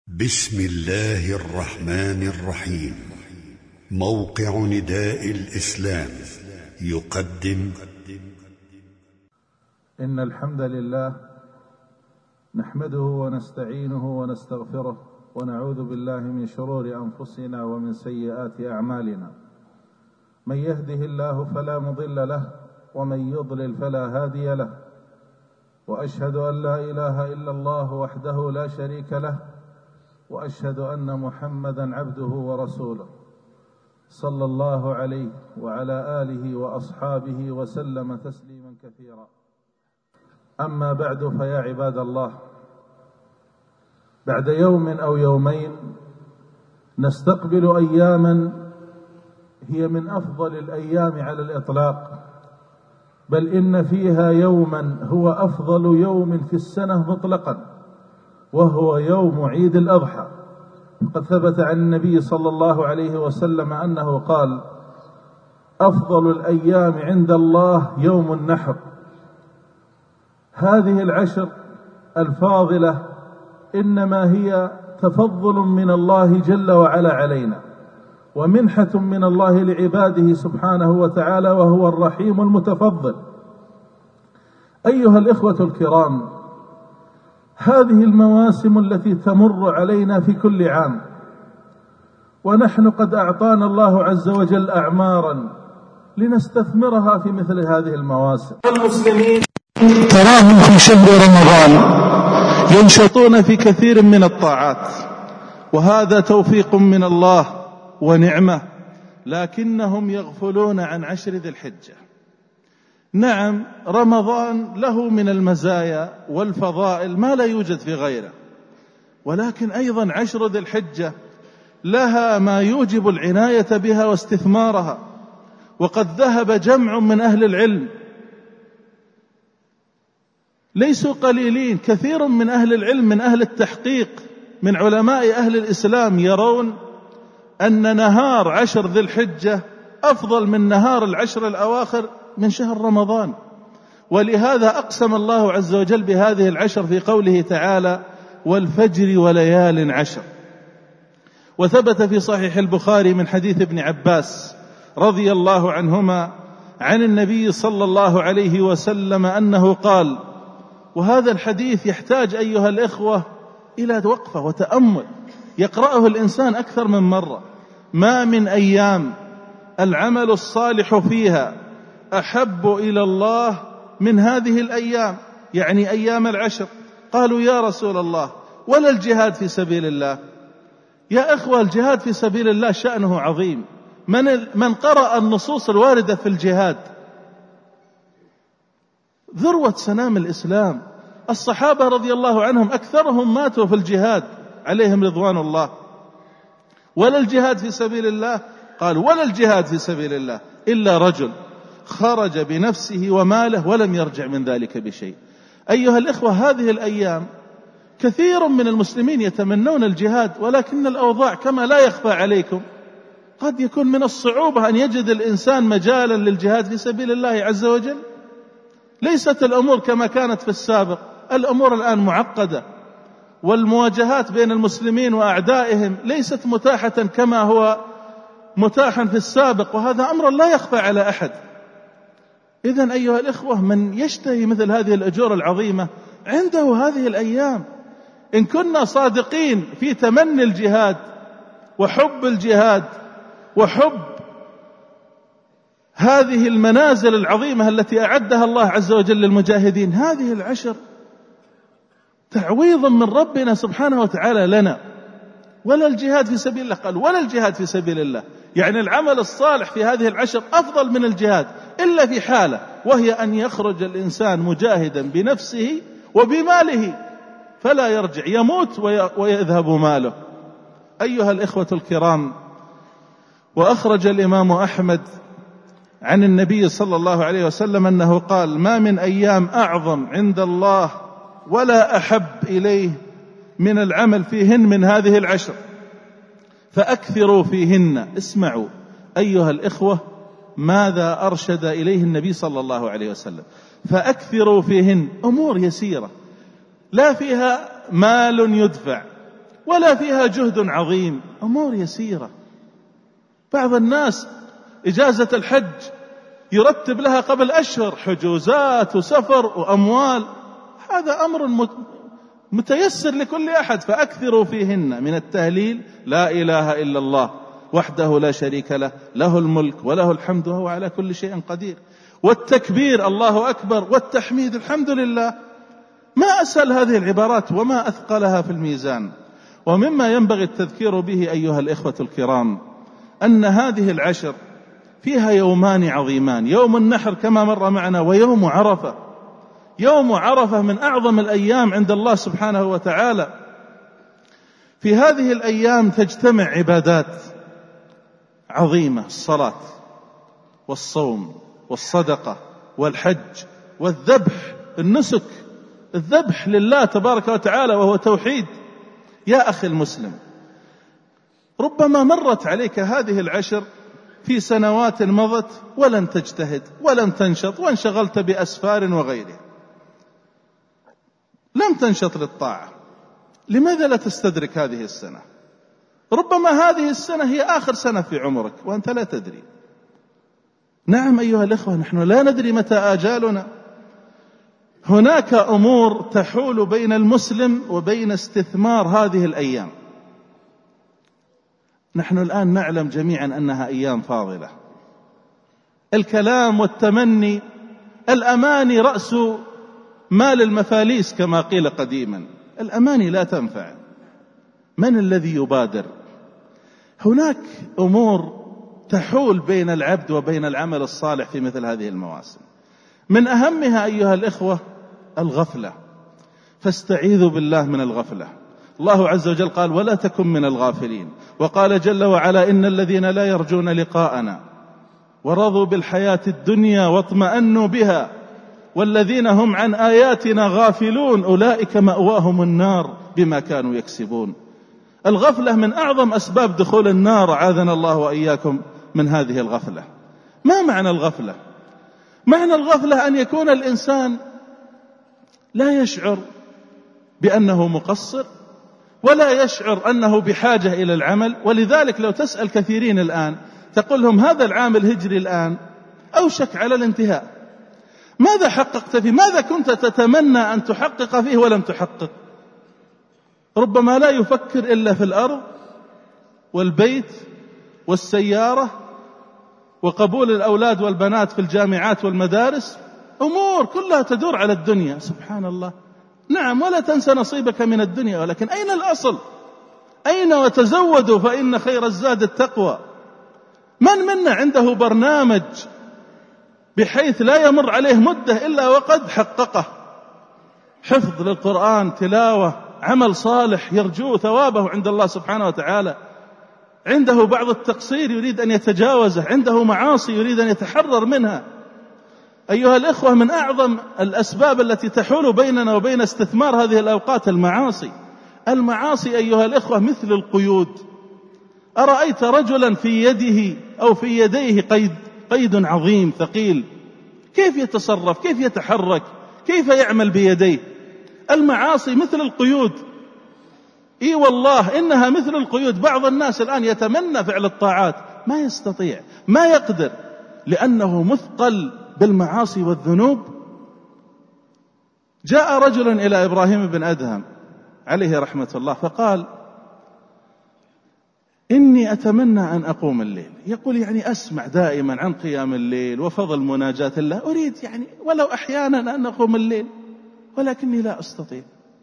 بسم الله الرحمن الرحيم. موقع نداء الإسلام يقدم إن الحمد لله نحمده ونستعينه ونستغفره ونعوذ بالله من شرور أنفسنا ومن سيئات أعمالنا. من يهده الله فلا مضل له ومن يضلل فلا هادي له، وأشهد أن لا إله إلا الله وحده لا شريك له، وأشهد أن محمدا عبده ورسوله صلى الله عليه وعلى آله وأصحابه وسلم تسليما كثيرا. أما بعد، فيا عباد الله، بعد يوم أو يومين نستقبل أياما هي من أفضل الأيام على الإطلاق، بل إن فيها يوما هو أفضل يوم في السنة مطلقا، وهو يوم عيد الأضحى. فقد ثبت عن النبي صلى الله عليه وسلم أنه قال: أفضل الأيام عند الله يوم النحر. هذه العشر الفاضلة إنما هي تفضل من الله جل وعلا علينا، ومنحة من الله لعباده سبحانه وتعالى، وهو الرحيم المتفضل. أيها الإخوة الكرام، هذه المواسم التي تمر علينا في كل عام، ونحن قد أعطانا الله عز وجل أعمارا لنستثمرها في مثل هذه المواسم. المسلمين تراهم في شهر رمضان ينشطون في كثير من الطاعات، وهذا توفيق من الله ونعمة، لكنهم يغفلون عن عشر ذي الحجة. نعم، رمضان له من المزايا والفضائل ما لا يوجد في غيره، ولكن أيضا عشر ذي الحجة لها ما يوجب العناية بها واستثمارها. وقد ذهب جمع من أهل العلم ليسوا قليلين، كثير من أهل العلم من أهل التحقيق من علماء أهل الإسلام يرون أن نهار عشر ذي الحجة أفضل من نهار العشر الأواخر من شهر رمضان. ولهذا أقسم الله عز وجل بهذه العشر في قوله تعالى: والفجر وليال عشر. وثبت في صحيح البخاري من حديث ابن عباس رضي الله عنهما عن النبي صلى الله عليه وسلم أنه قال، وهذا الحديث يحتاج أيها الإخوة إلى وقفة وتأمل يقرأه الإنسان أكثر من مرة: ما من أيام العمل الصالح فيها أحب إلى الله من هذه الأيام، يعني أيام العشر. قالوا: يا رسول الله، ولا الجهاد في سبيل الله؟ يا إخوة، الجهاد في سبيل الله شأنه عظيم. من قرأ النصوص الواردة في الجهاد ذروة سنام الإسلام. الصحابة رضي الله عنهم أكثرهم ماتوا في الجهاد عليهم رضوان الله. ولا الجهاد في سبيل الله؟ قالوا: ولا الجهاد في سبيل الله إلا رجل خرج بنفسه وماله ولم يرجع من ذلك بشيء. أيها الإخوة، هذه الأيام كثير من المسلمين يتمنون الجهاد، ولكن الأوضاع كما لا يخفى عليكم قد يكون من الصعوبة أن يجد الإنسان مجالا للجهاد في سبيل الله عز وجل. ليست الأمور كما كانت في السابق، الأمور الآن معقدة، والمواجهات بين المسلمين وأعدائهم ليست متاحة كما هو متاحا في السابق، وهذا أمر لا يخفى على أحد. إذن أيها الإخوة، من يشتهي مثل هذه الأجور العظيمة عنده هذه الأيام. إن كنا صادقين في تمني الجهاد وحب الجهاد وحب هذه المنازل العظيمة التي أعدها الله عز وجل للمجاهدين، هذه العشر تعويض من ربنا سبحانه وتعالى لنا. ولا الجهاد في سبيل الله؟ قال: ولا الجهاد في سبيل الله، يعني العمل الصالح في هذه العشر أفضل من الجهاد، إلا في حالة، وهي أن يخرج الإنسان مجاهدا بنفسه وبماله فلا يرجع، يموت ويذهب ماله. أيها الإخوة الكرام، وأخرج الإمام أحمد عن النبي صلى الله عليه وسلم أنه قال: ما من أيام أعظم عند الله ولا أحب إليه من العمل فيهن من هذه العشر، فأكثروا فيهن. اسمعوا أيها الإخوة ماذا أرشد إليه النبي صلى الله عليه وسلم: فأكثروا فيهن. أمور يسيرة لا فيها مال يدفع ولا فيها جهد عظيم، أمور يسيرة. بعض الناس إجازة الحج يرتب لها قبل أشهر حجوزات وسفر وأموال، هذا أمر متيسر لكل أحد، فأكثروا فيهن من التهليل لا إله إلا الله وحده لا شريك له، له الملك وله الحمد وهو على كل شيء قدير، والتكبير الله أكبر، والتحميد الحمد لله. ما أسهل هذه العبارات وما أثقلها في الميزان. ومما ينبغي التذكير به أيها الإخوة الكرام أن هذه العشر فيها يومان عظيمان، يوم النحر كما مر معنا، ويوم عرفة. يوم عرفة من أعظم الأيام عند الله سبحانه وتعالى. في هذه الأيام تجتمع عبادات عظيمة: الصلاة والصوم والصدقة والحج والذبح، النسك، الذبح لله تبارك وتعالى وهو توحيد. يا أخي المسلم، ربما مرت عليك هذه العشر في سنوات مضت ولن تجتهد ولن تنشط، وانشغلت بأسفار وغيرها، لم تنشط للطاعة. لماذا لا تستدرك هذه السنة؟ ربما هذه السنة هي آخر سنة في عمرك وأنت لا تدري. نعم أيها الإخوة، نحن لا ندري متى آجالنا. هناك أمور تحول بين المسلم وبين استثمار هذه الأيام. نحن الآن نعلم جميعا أنها أيام فاضلة. الكلام والتمني، الأماني رأس مال المفاليس كما قيل قديما، الأماني لا تنفع. من الذي يبادر؟ هناك أمور تحول بين العبد وبين العمل الصالح في مثل هذه المواسم. من أهمها أيها الإخوة الغفلة، فاستعيذوا بالله من الغفلة. الله عز وجل قال: ولا تكن من الغافلين. وقال جل وعلا: إن الذين لا يرجون لقاءنا ورضوا بالحياة الدنيا واطمأنوا بها والذين هم عن آياتنا غافلون أولئك مأواهم النار بما كانوا يكسبون. الغفلة من أعظم أسباب دخول النار، عاذنا الله وإياكم من هذه الغفلة. ما معنى الغفلة؟ معنى الغفلة أن يكون الإنسان لا يشعر بأنه مقصر ولا يشعر أنه بحاجة إلى العمل. ولذلك لو تسأل كثيرين الآن تقول لهم: هذا العام الهجري الآن أوشك على الانتهاء، ماذا حققت فيه؟ ماذا كنت تتمنى أن تحقق فيه ولم تحقق؟ ربما لا يفكر إلا في الأرض والبيت والسيارة وقبول الأولاد والبنات في الجامعات والمدارس، أمور كلها تدور على الدنيا. سبحان الله. نعم، ولا تنسى نصيبك من الدنيا، ولكن أين الأصل؟ أين؟ وتزودوا فإن خير الزاد التقوى. من منا عنده برنامج بحيث لا يمر عليه مدة إلا وقد حققه؟ حفظ للقرآن، تلاوة، عمل صالح يرجو ثوابه عند الله سبحانه وتعالى. عنده بعض التقصير يريد أن يتجاوزه، عنده معاصي يريد أن يتحرر منها. أيها الإخوة، من أعظم الأسباب التي تحول بيننا وبين استثمار هذه الأوقات المعاصي. المعاصي أيها الإخوة مثل القيود. أرأيت رجلا في يده أو في يديه قيد عظيم ثقيل، كيف يتصرف؟ كيف يتحرك؟ كيف يعمل بيديه؟ المعاصي مثل القيود. إي والله إنها مثل القيود. بعض الناس الآن يتمنى فعل الطاعات، ما يستطيع، ما يقدر، لأنه مثقل بالمعاصي والذنوب. جاء رجل إلى إبراهيم بن أدهم عليه رحمة الله فقال: إني أتمنى أن أقوم الليل. يقول: يعني أسمع دائما عن قيام الليل وفضل مناجاة الله، أريد يعني ولو أحيانا أن أقوم الليل، ولكني لا أستطيع.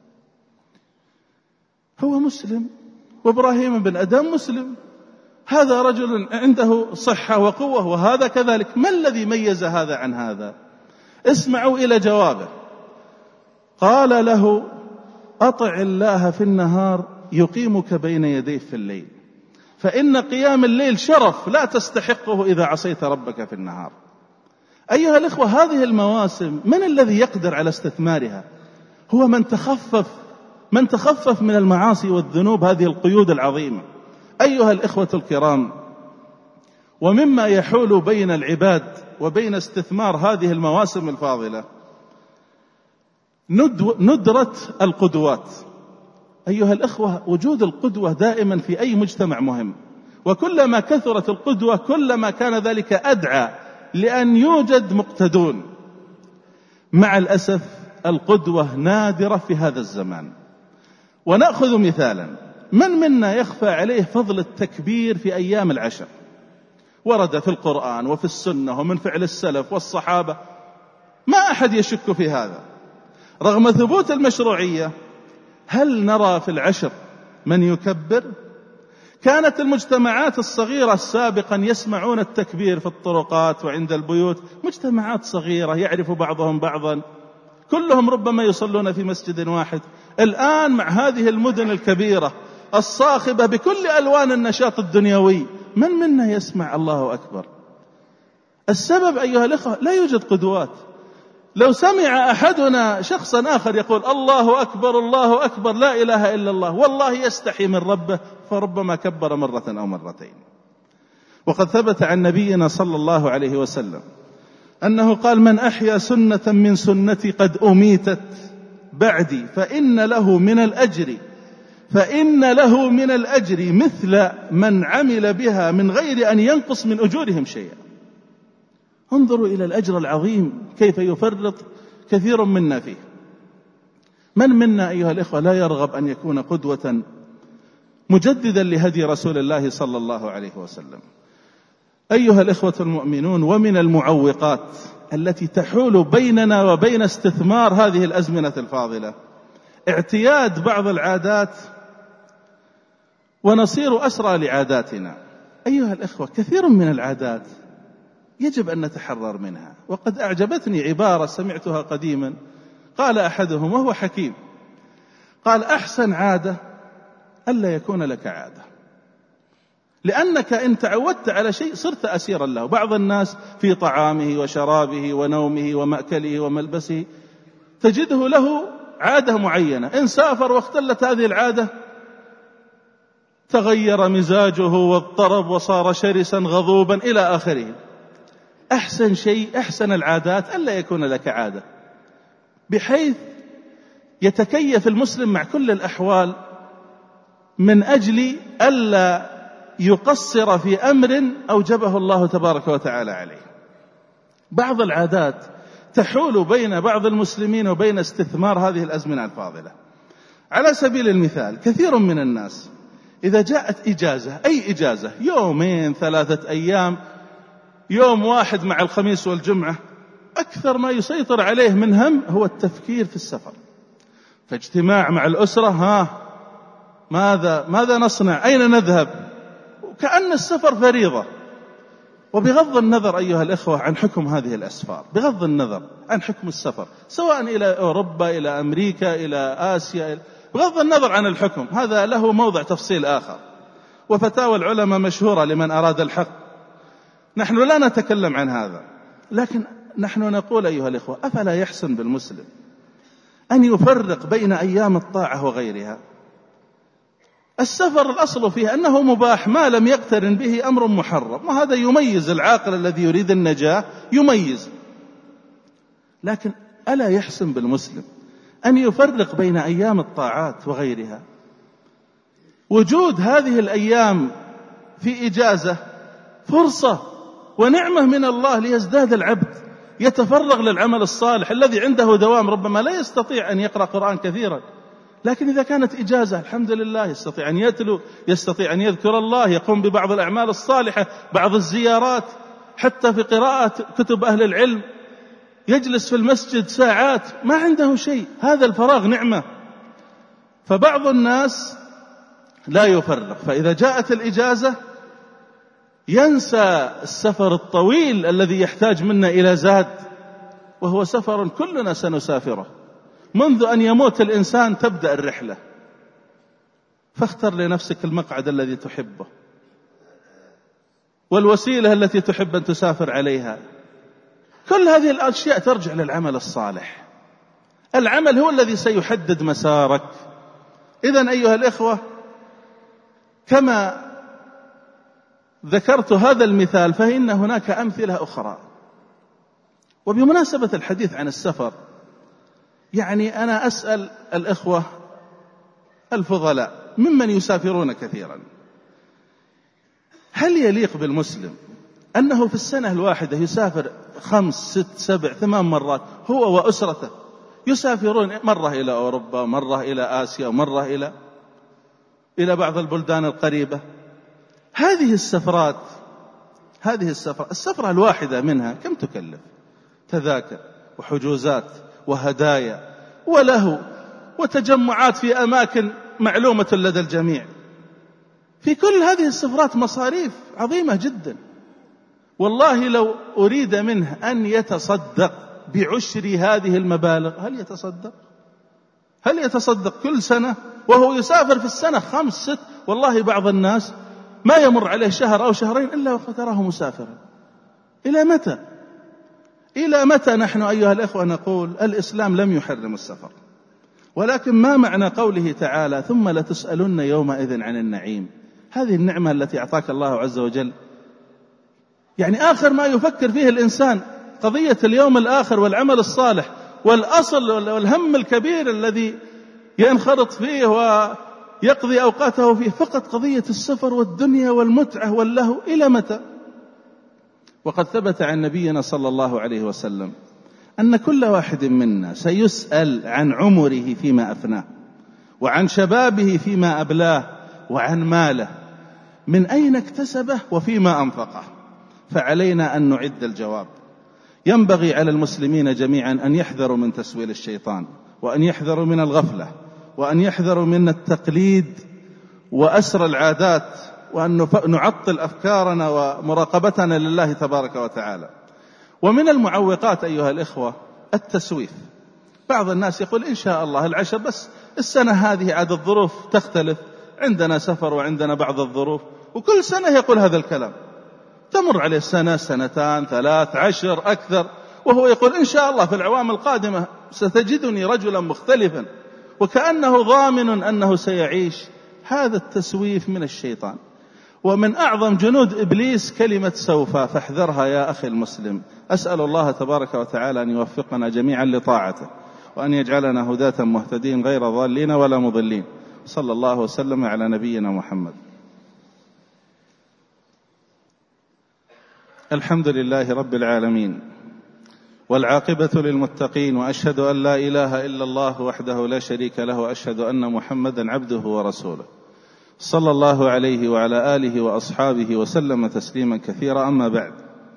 هو مسلم، وإبراهيم بن أدهم مسلم. هذا رجل عنده صحة وقوة وهذا كذلك. ما الذي ميز هذا عن هذا؟ اسمعوا إلى جوابه. قال له: أطع الله في النهار يقيمك بين يديه في الليل، فإن قيام الليل شرف لا تستحقه إذا عصيت ربك في النهار. أيها الإخوة، هذه المواسم من الذي يقدر على استثمارها؟ هو من تخفف من المعاصي والذنوب، هذه القيود العظيمة. أيها الإخوة الكرام، ومما يحول بين العباد وبين استثمار هذه المواسم الفاضلة ندرة القدوات. أيها الإخوة، وجود القدوة دائما في أي مجتمع مهم، وكلما كثرت القدوة كلما كان ذلك أدعى لأن يوجد مقتدون. مع الأسف القدوة نادرة في هذا الزمان. ونأخذ مثالا: من منا يخفى عليه فضل التكبير في أيام العشر؟ ورد في القرآن وفي السنة ومن فعل السلف والصحابة، ما أحد يشك في هذا. رغم ثبوت المشروعية، هل نرى في العشر من يكبر؟ كانت المجتمعات الصغيرة سابقا يسمعون التكبير في الطرقات وعند البيوت، مجتمعات صغيرة يعرف بعضهم بعضا، كلهم ربما يصلون في مسجد واحد. الآن مع هذه المدن الكبيرة الصاخبة بكل ألوان النشاط الدنيوي، من منا يسمع الله أكبر؟ السبب أيها الأخوة لا يوجد قدوات. لو سمع أحدنا شخصا آخر يقول الله أكبر الله أكبر لا إله إلا الله، والله يستحي من ربه، فربما كبر مرة أو مرتين. وقد ثبت عن نبينا صلى الله عليه وسلم أنه قال: من أحيا سنة من سنتي قد أميتت بعدي فإن له من الأجر مثل من عمل بها من غير أن ينقص من أجورهم شيئا. انظروا إلى الأجر العظيم كيف يفرط كثير منا فيه. من منا أيها الإخوة لا يرغب أن يكون قدوة مجددا لهدي رسول الله صلى الله عليه وسلم؟ أيها الإخوة المؤمنون، ومن المعوقات التي تحول بيننا وبين استثمار هذه الأزمنة الفاضلة اعتياد بعض العادات ونصير أسرى لعاداتنا. أيها الإخوة، كثير من العادات يجب أن نتحرر منها. وقد أعجبتني عبارة سمعتها قديما، قال أحدهم وهو حكيم، قال: أحسن عادة ألا يكون لك عادة، لأنك إن تعودت على شيء صرت أسيرا له. بعض الناس في طعامه وشرابه ونومه ومأكله وملبسه تجده له عادة معينة، إن سافر واختلت هذه العادة تغير مزاجه واضطرب وصار شرسا غضوبا إلى آخره. أحسن شيء، أحسن العادات ألا يكون لك عادة، بحيث يتكيف المسلم مع كل الأحوال من أجل ألا يقصر في أمر أوجبه الله تبارك وتعالى عليه. بعض العادات تحول بين بعض المسلمين وبين استثمار هذه الأزمنة الفاضلة. على سبيل المثال، كثير من الناس إذا جاءت إجازة، أي إجازة، يومين 3 أيام، يوم واحد مع الخميس والجمعة، أكثر ما يسيطر عليه من هم هو التفكير في السفر. فاجتماع مع الأسرة، ماذا نصنع، أين نذهب، كأن السفر فريضة. وبغض النظر أيها الإخوة عن حكم هذه الأسفار، بغض النظر عن حكم السفر سواء إلى أوروبا إلى أمريكا إلى آسيا، بغض النظر عن الحكم، هذا له موضع تفصيل آخر، وفتاوى العلماء مشهورة لمن أراد الحق. نحن لا نتكلم عن هذا، لكن نحن نقول أيها الإخوة: أفلا يحسن بالمسلم أن يفرق بين أيام الطاعة وغيرها؟ السفر الأصل فيه أنه مباح ما لم يقترن به أمر محرم، وهذا يميز العاقل الذي يريد النجاة، يميز. لكن ألا يحسن بالمسلم أن يفرق بين أيام الطاعات وغيرها؟ وجود هذه الأيام في إجازة فرصة ونعمة من الله ليزداد العبد، يتفرغ للعمل الصالح. الذي عنده دوام ربما لا يستطيع أن يقرأ قرآن كثيرا، لكن إذا كانت إجازة الحمد لله يستطيع أن يتلو، يستطيع أن يذكر الله، يقوم ببعض الأعمال الصالحة، بعض الزيارات، حتى في قراءة كتب أهل العلم، يجلس في المسجد ساعات ما عنده شيء. هذا الفراغ نعمة. فبعض الناس لا يفرق، فإذا جاءت الإجازة ينسى السفر الطويل الذي يحتاج منا إلى زاد، وهو سفر كلنا سنسافره. منذ أن يموت الإنسان تبدأ الرحلة، فاختر لنفسك المقعد الذي تحبه والوسيلة التي تحب أن تسافر عليها. كل هذه الأشياء ترجع للعمل الصالح. العمل هو الذي سيحدد مسارك. إذن أيها الإخوة، كما ذكرت هذا المثال فإن هناك أمثلة أخرى. وبمناسبة الحديث عن السفر، يعني أنا أسأل الإخوة الفضلاء ممن يسافرون كثيرا. هل يليق بالمسلم أنه في السنة الواحدة يسافر 5 6 7 8 مرات هو وأسرته، يسافرون مرة إلى أوروبا، مرة إلى آسيا، ومرة إلى بعض البلدان القريبة؟ هذه السفرات السفرة الواحدة منها كم تكلف؟ تذاكر وحجوزات وهدايا ولهو وتجمعات في أماكن معلومة لدى الجميع. في كل هذه السفرات مصاريف عظيمة جدا. والله لو أريد منه أن يتصدق بعشر هذه المبالغ هل يتصدق كل سنة وهو يسافر في السنة 5 6؟ والله بعض الناس ما يمر عليه شهر أو شهرين إلا وقد تراه مسافرا. إلى متى نحن أيها الأخوة نقول الإسلام لم يحرم السفر؟ ولكن ما معنى قوله تعالى ثم لتسألن يومئذ عن النعيم؟ هذه النعمة التي أعطاك الله عز وجل، يعني آخر ما يفكر فيه الإنسان قضية اليوم الآخر والعمل الصالح، والأصل والهم الكبير الذي ينخرط فيه ويقضي أوقاته فيه فقط قضية السفر والدنيا والمتعة واللهو. إلى متى؟ وقد ثبت عن نبينا صلى الله عليه وسلم أن كل واحد منا سيسأل عن عمره فيما أفناه، وعن شبابه فيما أبلاه، وعن ماله من أين اكتسبه وفيما أنفقه. فعلينا أن نعد الجواب. ينبغي على المسلمين جميعا أن يحذروا من تسويل الشيطان، وأن يحذروا من الغفلة، وأن يحذروا من التقليد وأسر العادات، وأن نعطل أفكارنا ومراقبتنا لله تبارك وتعالى. ومن المعوقات أيها الإخوة التسويف. بعض الناس يقول إن شاء الله العشر، بس السنة هذه عاد الظروف تختلف، عندنا سفر وعندنا بعض الظروف، وكل سنة يقول هذا الكلام. تمر عليه سنة 2 3 10 أكثر وهو يقول إن شاء الله في الأعوام القادمة ستجدني رجلا مختلفا، وكأنه ضامن أنه سيعيش. هذا التسويف من الشيطان، ومن أعظم جنود إبليس كلمة سوف، فاحذرها يا أخي المسلم. أسأل الله تبارك وتعالى أن يوفقنا جميعا لطاعته، وأن يجعلنا هداة مهتدين غير ضالين ولا مضلين. صلى الله وسلم على نبينا محمد. الحمد لله رب العالمين، والعاقبة للمتقين، وأشهد أن لا إله إلا الله وحده لا شريك له، وأشهد أن محمدا عبده ورسوله صلى الله عليه وعلى آله وأصحابه وسلم تسليما كثيرا. أما بعد،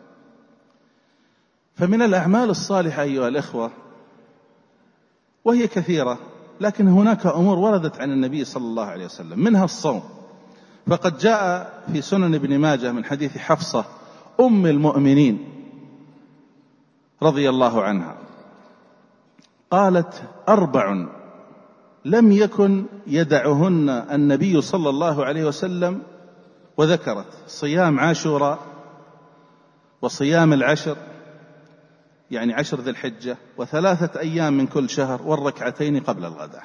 فمن الأعمال الصالحة أيها الإخوة، وهي كثيرة، لكن هناك أمور وردت عن النبي صلى الله عليه وسلم، منها الصوم. فقد جاء في سنن ابن ماجه من حديث حفصة أم المؤمنين رضي الله عنها قالت 4 لم يكن يدعهن النبي صلى الله عليه وسلم، وذكرت صيام عاشوراء، وصيام العشر يعني 10 ذي الحجة، و3 أيام من كل شهر، والركعتين قبل الغداء.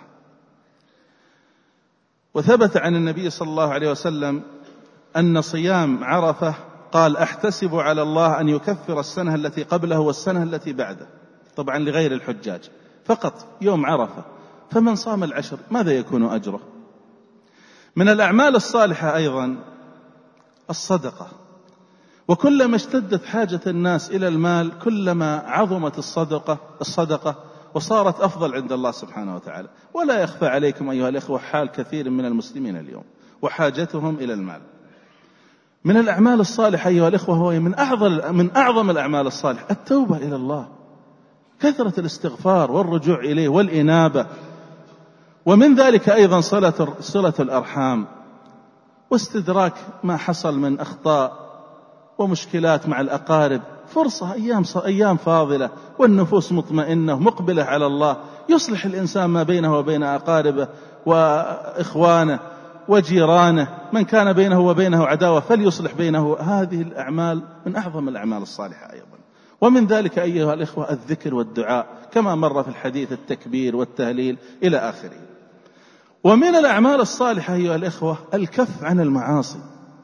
وثبت عن النبي صلى الله عليه وسلم أن صيام عرفة قال أحتسب على الله أن يكفر السنة التي قبله والسنة التي بعده، طبعا لغير الحجاج، فقط يوم عرفة. فمن صام العشر ماذا يكون أجره؟ من الأعمال الصالحة أيضا الصدقة. وكلما اشتدت حاجة الناس إلى المال كلما عظمت الصدقة وصارت أفضل عند الله سبحانه وتعالى. ولا يخفى عليكم أيها الإخوة حال كثير من المسلمين اليوم وحاجتهم إلى المال. من الأعمال الصالحة أيها الإخوة هو من أعظم الأعمال الصالحة التوبة إلى الله، كثرة الاستغفار والرجوع إليه والإنابة. ومن ذلك أيضا صلة الأرحام، واستدراك ما حصل من أخطاء ومشكلات مع الأقارب. فرصة، أيام فاضلة، والنفوس مطمئنة مقبلة على الله، يصلح الإنسان ما بينه وبين أقاربه وإخوانه وجيرانه. من كان بينه وبينه عداوة فليصلح بينه. هذه الأعمال من أعظم الأعمال الصالحة أيضا. ومن ذلك أيها الإخوة الذكر والدعاء، كما مر في الحديث التكبير والتهليل إلى آخره. ومن الأعمال الصالحة أيها الإخوة الكف عن المعاصي.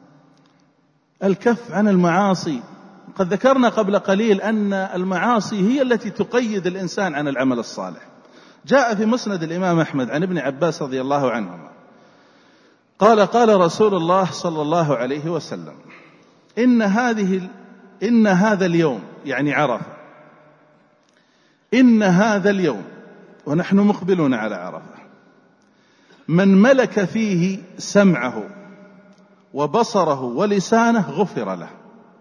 الكف عن المعاصي، قد ذكرنا قبل قليل أن المعاصي هي التي تقيد الإنسان عن العمل الصالح. جاء في مسند الإمام أحمد عن ابن عباس رضي الله عنهما قال رسول الله صلى الله عليه وسلم: إن هذا اليوم، يعني عرفة، إن هذا اليوم ونحن مقبلون على عرفة، من ملك فيه سمعه وبصره ولسانه غفر له.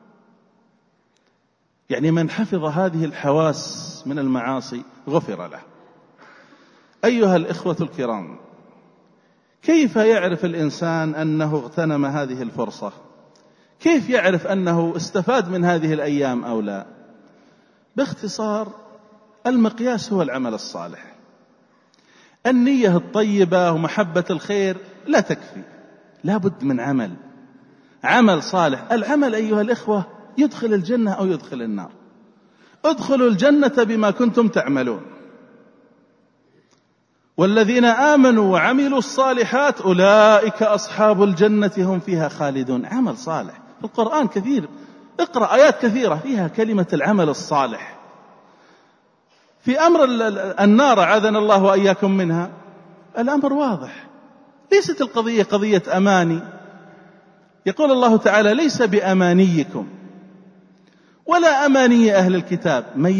يعني من حفظ هذه الحواس من المعاصي غفر له. أيها الإخوة الكرام، كيف يعرف الإنسان أنه اغتنم هذه الفرصة؟ كيف يعرف أنه استفاد من هذه الأيام أو لا؟ باختصار، المقياس هو العمل الصالح. النية الطيبة ومحبة الخير لا تكفي، لا بد من عمل صالح. العمل أيها الإخوة يدخل الجنة أو يدخل النار. ادخلوا الجنة بما كنتم تعملون، والذين آمنوا وعملوا الصالحات أولئك أصحاب الجنة هم فيها خالدون. عمل صالح في القرآن كثير، اقرأ آيات كثيرة فيها كلمة العمل الصالح. في أمر النار عاذنا الله وإياكم منها، الأمر واضح، ليست القضية قضية أماني. يقول الله تعالى: ليس بأمانيكم ولا أماني أهل الكتاب، من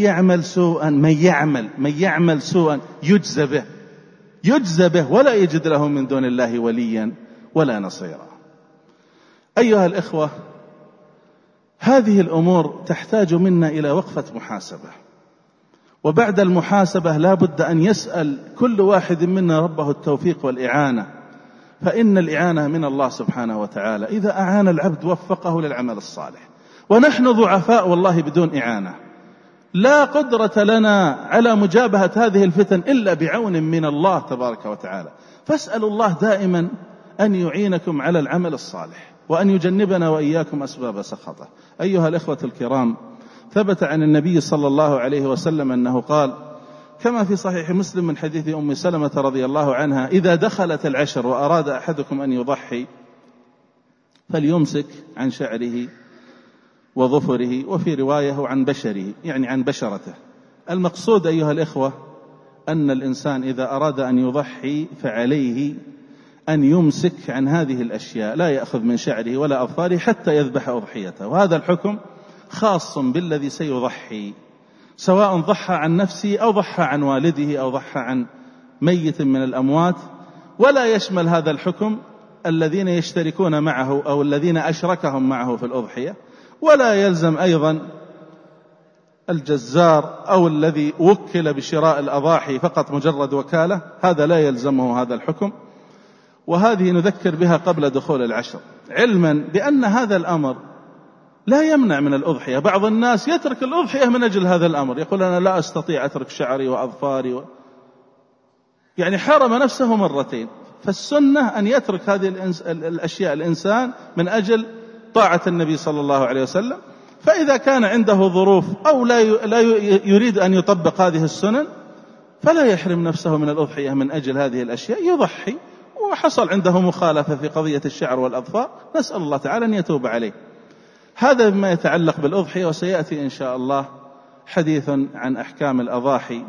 يعمل سوءا يجزى به ولا يجد له من دون الله وليا ولا نصيرا. أيها الإخوة، هذه الأمور تحتاج منا إلى وقفة محاسبة، وبعد المحاسبة لا بد أن يسأل كل واحد منا ربه التوفيق والإعانة، فإن الإعانة من الله سبحانه وتعالى. إذا أعان العبد وفقه للعمل الصالح، ونحن ضعفاء والله بدون إعانة، لا قدرة لنا على مجابهة هذه الفتن إلا بعون من الله تبارك وتعالى. فاسألوا الله دائما أن يعينكم على العمل الصالح، وأن يجنبنا وإياكم أسباب سخطه. أيها الإخوة الكرام، ثبت عن النبي صلى الله عليه وسلم أنه قال كما في صحيح مسلم من حديث أم سلمة رضي الله عنها: إذا دخلت العشر وأراد أحدكم أن يضحي فليمسك عن شعره وظفره، وفي رواية عن بشره، يعني عن بشرته. المقصود أيها الإخوة أن الإنسان إذا أراد أن يضحي فعليه أن يمسك عن هذه الأشياء، لا يأخذ من شعره ولا أظفاره حتى يذبح أضحيته. وهذا الحكم خاص بالذي سيضحي، سواء ضحى عن نفسه أو ضحى عن والده أو ضحى عن ميت من الأموات. ولا يشمل هذا الحكم الذين يشتركون معه أو الذين أشركهم معه في الأضحية. ولا يلزم أيضا الجزار أو الذي وكل بشراء الأضاحي فقط مجرد وكالة، هذا لا يلزمه هذا الحكم. وهذه نذكر بها قبل دخول العشر، علما بأن هذا الأمر لا يمنع من الأضحية. بعض الناس يترك الأضحية من أجل هذا الأمر، يقول أنا لا أستطيع أترك شعري وأظفاري يعني حرم نفسه مرتين. فالسنة أن يترك هذه الأشياء الإنسان من أجل طاعة النبي صلى الله عليه وسلم. فإذا كان عنده ظروف أو لا يريد أن يطبق هذه السنن فلا يحرم نفسه من الأضحية من أجل هذه الأشياء، يضحي. وحصل عنده مخالفة في قضية الشعر والأظفار، نسأل الله تعالى أن يتوب عليه. هذا بما يتعلق بالأضحية، وسيأتي إن شاء الله حديث عن أحكام الأضاحي.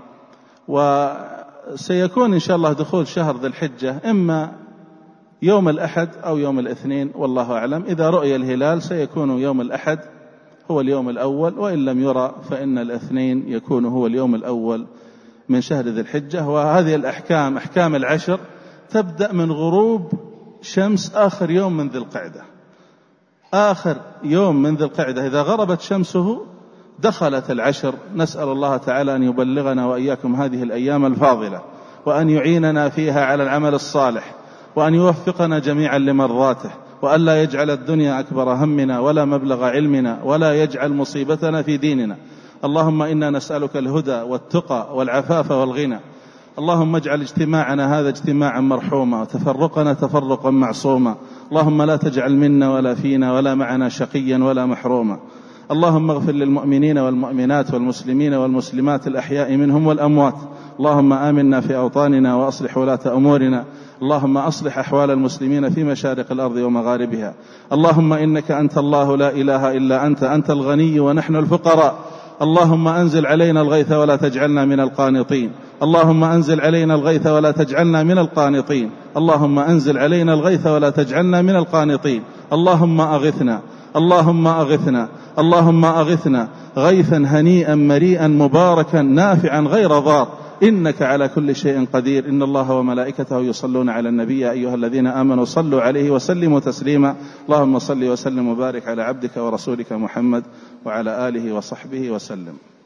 وسيكون إن شاء الله دخول شهر ذي الحجة إما يوم الأحد أو يوم الاثنين، والله أعلم. إذا رؤي الهلال سيكون يوم الأحد هو اليوم الأول، وإن لم يرى فإن الاثنين يكون هو اليوم الأول من شهر ذي الحجة. وهذه الأحكام، أحكام العشر، تبدأ من غروب شمس آخر يوم من ذي القعدة. آخر يوم من ذي القعدة إذا غربت شمسه دخلت العشر. نسأل الله تعالى أن يبلغنا وإياكم هذه الأيام الفاضلة، وأن يعيننا فيها على العمل الصالح، وأن يوفقنا جميعا لمرضاته، وأن لا يجعل الدنيا أكبر همنا ولا مبلغ علمنا، ولا يجعل مصيبتنا في ديننا. اللهم إنا نسألك الهدى والتقى والعفاف والغنى. اللهم اجعل اجتماعنا هذا اجتماعا مرحوما، وتفرقنا تفرقا معصوما. اللهم لا تجعل منا ولا فينا ولا معنا شقيا ولا محروما. اللهم اغفر للمؤمنين والمؤمنات والمسلمين والمسلمات الأحياء منهم والأموات. اللهم آمنا في أوطاننا وأصلح ولاة أمورنا. اللهم أصلح أحوال المسلمين في مشارق الأرض ومغاربها. اللهم إنك أنت الله لا إله إلا أنت الغني ونحن الفقراء. اللهم أنزل علينا الغيث ولا تجعلنا من القانطين. اللهم أنزل علينا الغيث ولا تجعلنا من القانطين. اللهم أنزل علينا الغيث ولا تجعلنا من القانطين. اللهم أغثنا، اللهم أغثنا، اللهم أغثنا غيثا هنيئا مريئا مباركا نافعا غير ضار، إنك على كل شيء قدير. إن الله وملائكته يصلون على النبي يا أيها الذين آمنوا صلوا عليه وسلموا تسليما. اللهم صل وسلم وبارك على عبدك ورسولك محمد وعلى آله وصحبه وسلم.